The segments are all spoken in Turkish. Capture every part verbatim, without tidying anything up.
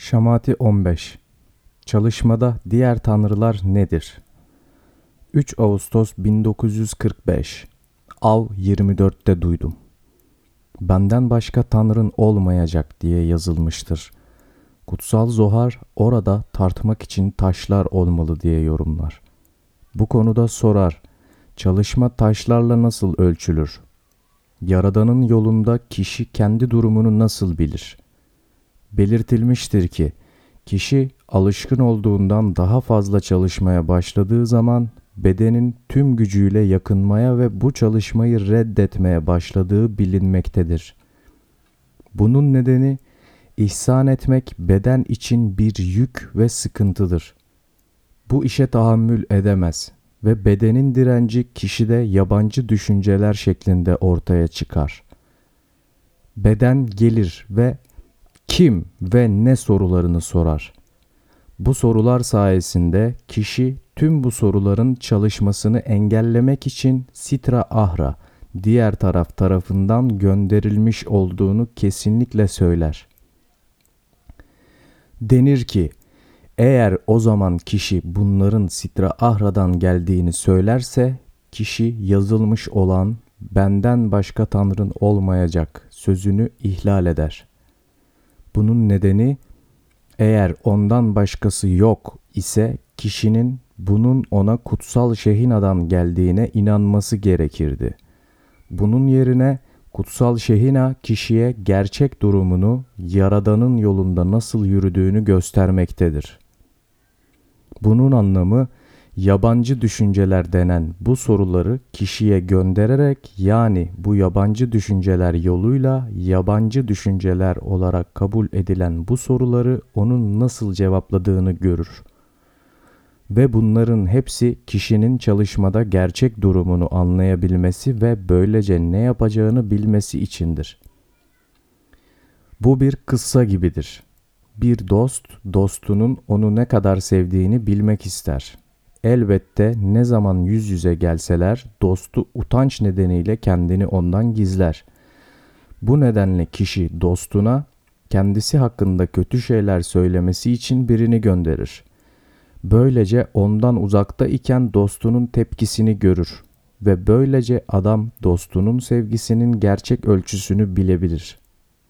Şamati on beş. Çalışmada diğer tanrılar nedir? üç Ağustos bin dokuz yüz kırk beş. Av yirmi dörtte duydum. Benden başka tanrın olmayacak diye yazılmıştır. Kutsal Zohar orada tartmak için taşlar olmalı diye yorumlar. Bu konuda sorar, çalışma taşlarla nasıl ölçülür? Yaradanın yolunda kişi kendi durumunu nasıl bilir? Belirtilmiştir ki, kişi alışkın olduğundan daha fazla çalışmaya başladığı zaman bedenin tüm gücüyle yakınmaya ve bu çalışmayı reddetmeye başladığı bilinmektedir. Bunun nedeni ihsan etmek beden için bir yük ve sıkıntıdır. Bu işe tahammül edemez ve bedenin direnci kişide yabancı düşünceler şeklinde ortaya çıkar. Beden gelir ve kim ve ne sorularını sorar. Bu sorular sayesinde kişi tüm bu soruların çalışmasını engellemek için sitra ahra, diğer taraf tarafından gönderilmiş olduğunu kesinlikle söyler. Denir ki, eğer o zaman kişi bunların sitra ahradan geldiğini söylerse, kişi yazılmış olan benden başka tanrın olmayacak sözünü ihlal eder. Bunun nedeni, eğer ondan başkası yok ise kişinin bunun ona kutsal Şehina'dan geldiğine inanması gerekirdi. Bunun yerine kutsal Şehina kişiye gerçek durumunu, Yaradan'ın yolunda nasıl yürüdüğünü göstermektedir. Bunun anlamı, yabancı düşünceler denen bu soruları kişiye göndererek, yani bu yabancı düşünceler yoluyla yabancı düşünceler olarak kabul edilen bu soruları onun nasıl cevapladığını görür. Ve bunların hepsi kişinin çalışmada gerçek durumunu anlayabilmesi ve böylece ne yapacağını bilmesi içindir. Bu bir kıssa gibidir. Bir dost, dostunun onu ne kadar sevdiğini bilmek ister. Elbette ne zaman yüz yüze gelseler, dostu utanç nedeniyle kendini ondan gizler. Bu nedenle kişi dostuna, kendisi hakkında kötü şeyler söylemesi için birini gönderir. Böylece ondan uzakta iken dostunun tepkisini görür ve böylece adam dostunun sevgisinin gerçek ölçüsünü bilebilir.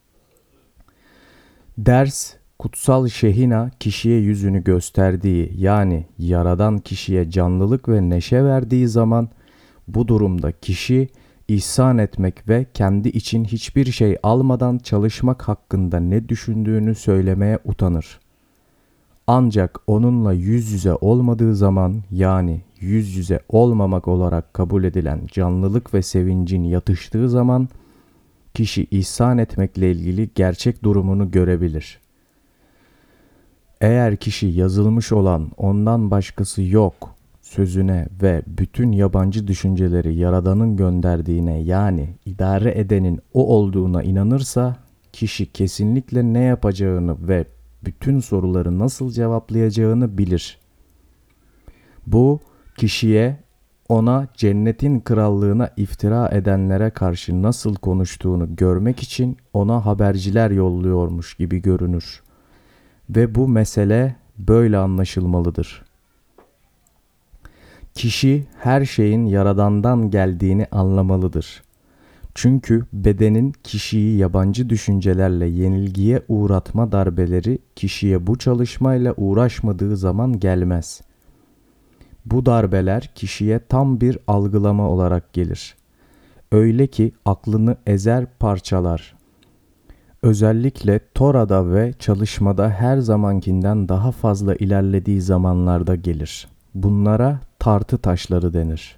Ders, kutsal Şehina kişiye yüzünü gösterdiği, yani Yaradan kişiye canlılık ve neşe verdiği zaman, bu durumda kişi ihsan etmek ve kendi için hiçbir şey almadan çalışmak hakkında ne düşündüğünü söylemeye utanır. Ancak onunla yüz yüze olmadığı zaman, yani yüz yüze olmamak olarak kabul edilen canlılık ve sevincin yatıştığı zaman, kişi ihsan etmekle ilgili gerçek durumunu görebilir. Eğer kişi yazılmış olan ondan başkası yok sözüne ve bütün yabancı düşünceleri Yaradan'ın gönderdiğine, yani idare edenin o olduğuna inanırsa, kişi kesinlikle ne yapacağını ve bütün soruları nasıl cevaplayacağını bilir. Bu kişiye ona cennetin krallığına iftira edenlere karşı nasıl konuştuğunu görmek için ona haberciler yolluyormuş gibi görünür. Ve bu mesele böyle anlaşılmalıdır. Kişi her şeyin Yaradan'dan geldiğini anlamalıdır. Çünkü bedenin kişiyi yabancı düşüncelerle yenilgiye uğratma darbeleri kişiye bu çalışmayla uğraşmadığı zaman gelmez. Bu darbeler kişiye tam bir algılama olarak gelir. Öyle ki aklını ezer parçalar. Özellikle Tora'da ve çalışmada her zamankinden daha fazla ilerlediği zamanlarda gelir. Bunlara tartı taşları denir.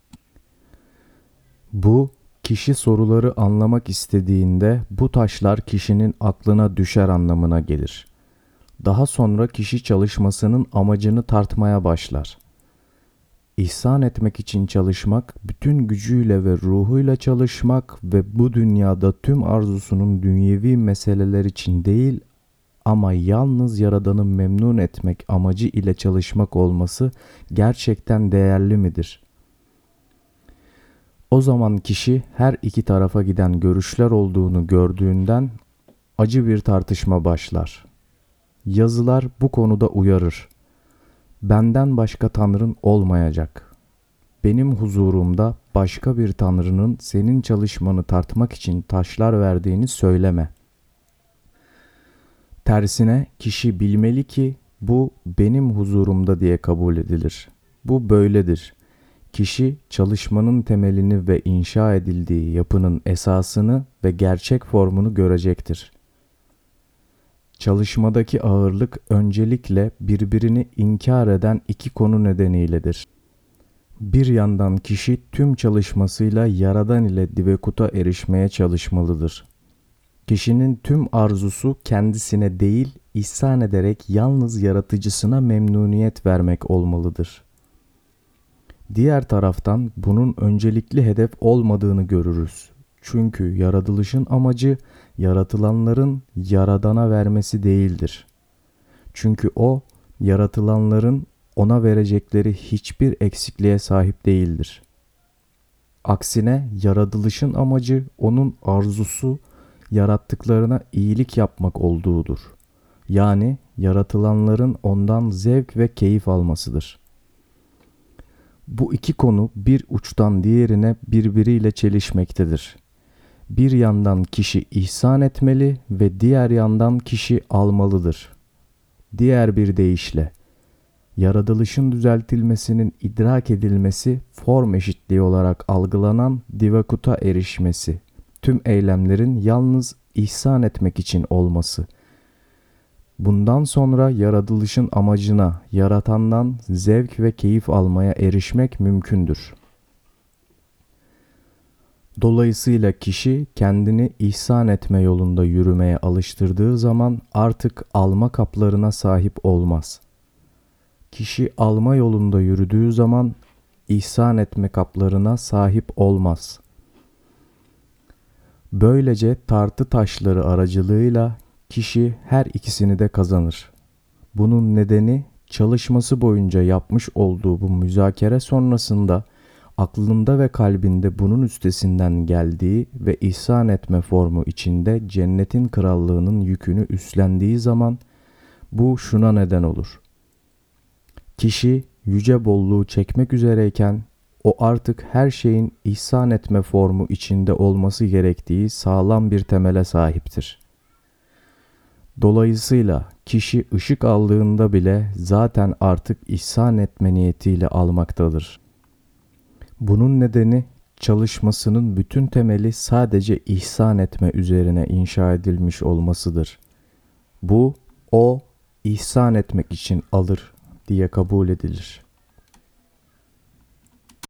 Bu, kişi soruları anlamak istediğinde bu taşlar kişinin aklına düşer anlamına gelir. Daha sonra kişi çalışmasının amacını tartmaya başlar. İhsan etmek için çalışmak, bütün gücüyle ve ruhuyla çalışmak ve bu dünyada tüm arzusunun dünyevi meseleler için değil ama yalnız Yaradan'ı memnun etmek amacı ile çalışmak olması gerçekten değerli midir? O zaman kişi her iki tarafa giden görüşler olduğunu gördüğünden acı bir tartışma başlar. Yazılar bu konuda uyarır. Benden başka tanrın olmayacak. Benim huzurumda başka bir tanrının senin çalışmanı tartmak için taşlar verdiğini söyleme. Tersine kişi bilmeli ki bu benim huzurumda diye kabul edilir. Bu böyledir. Kişi çalışmanın temelini ve inşa edildiği yapının esasını ve gerçek formunu görecektir. Çalışmadaki ağırlık öncelikle birbirini inkar eden iki konu nedeniyledir. Bir yandan kişi tüm çalışmasıyla Yaradan ile Divekut'a erişmeye çalışmalıdır. Kişinin tüm arzusu kendisine değil, ihsan ederek yalnız yaratıcısına memnuniyet vermek olmalıdır. Diğer taraftan bunun öncelikli hedef olmadığını görürüz. Çünkü yaratılışın amacı yaratılanların Yaradan'a vermesi değildir. Çünkü o, yaratılanların ona verecekleri hiçbir eksikliğe sahip değildir. Aksine yaratılışın amacı onun arzusu yarattıklarına iyilik yapmak olduğudur. Yani yaratılanların ondan zevk ve keyif almasıdır. Bu iki konu bir uçtan diğerine birbiriyle çelişmektedir. Bir yandan kişi ihsan etmeli ve diğer yandan kişi almalıdır. Diğer bir deyişle, yaratılışın düzeltilmesinin idrak edilmesi, form eşitliği olarak algılanan Divekut'a erişmesi, tüm eylemlerin yalnız ihsan etmek için olması. Bundan sonra yaratılışın amacına, yaratandan zevk ve keyif almaya erişmek mümkündür. Dolayısıyla kişi kendini ihsan etme yolunda yürümeye alıştırdığı zaman artık alma kaplarına sahip olmaz. Kişi alma yolunda yürüdüğü zaman ihsan etme kaplarına sahip olmaz. Böylece tartı taşları aracılığıyla kişi her ikisini de kazanır. Bunun nedeni çalışması boyunca yapmış olduğu bu müzakere sonrasında aklında ve kalbinde bunun üstesinden geldiği ve ihsan etme formu içinde cennetin krallığının yükünü üstlendiği zaman bu şuna neden olur. Kişi yüce bolluğu çekmek üzereyken o artık her şeyin ihsan etme formu içinde olması gerektiği sağlam bir temele sahiptir. Dolayısıyla kişi ışık aldığında bile zaten artık ihsan etme niyetiyle almaktadır. Bunun nedeni çalışmasının bütün temeli sadece ihsan etme üzerine inşa edilmiş olmasıdır. Bu, o ihsan etmek için alır diye kabul edilir.